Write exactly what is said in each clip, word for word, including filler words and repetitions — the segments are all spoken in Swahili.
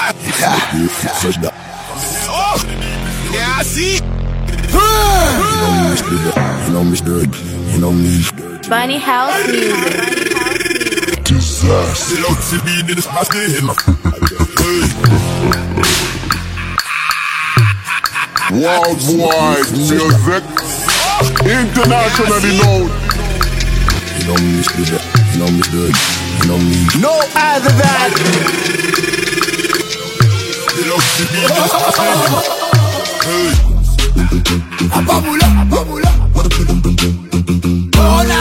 Yeah, I see. You know me, you know me. Bunny House Music. Disaster. Worldwide music, internationally known. You know me, you know me, you know me. No other than. Ababula, ababula. Hola.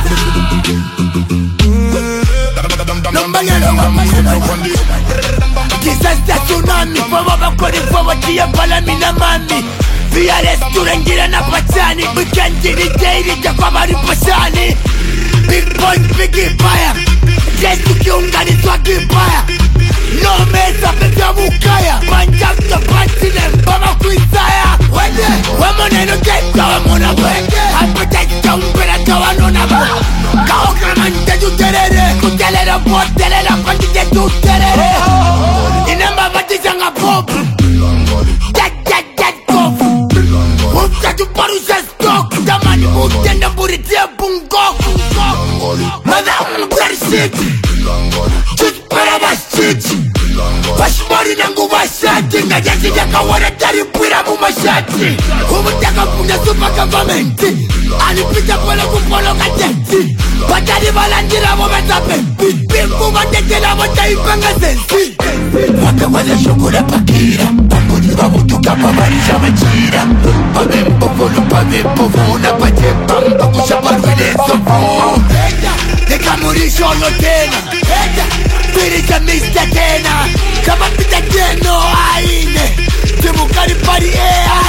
Disaster tsunami, fama bakoni fama tia pala mina mami. Via restaurant gira na pachani, weekend ni daily jakwa mari pachani. Big boy, big fire. Yes, tukiunga ni twaki fire. No mesa pepia mukaya. Manjak to patine, mama kuisaya. Wende, wamone no keka, wamona wende. Alpoteka umpera tawa nona ba. Kaoka mante juterere. Kutelera botelera pandite juterere. Inamba batizanga pop. Get, get, get cough. Upta tu parusa stock. Damani mutenda buritia bungo. Mother, I'm very sick. Just para bastich. Pashmari nangu bashati. Ngajasi jaka wana tari pira mumashati. Umutaka puna super government. Alipita pole kupolo kajeti. Batari balandira momenta pepi. Pimpu matetela mota ipanga sensi. Waka wale shukura pakira. Pakuni wabutuka pamarisha machira. Pamempo volo pamempo vona pache pamba kushaparwile sopo. Nikamurisho no tena. Pirija mister tena. Kama pita teno aine. Timukari pari ea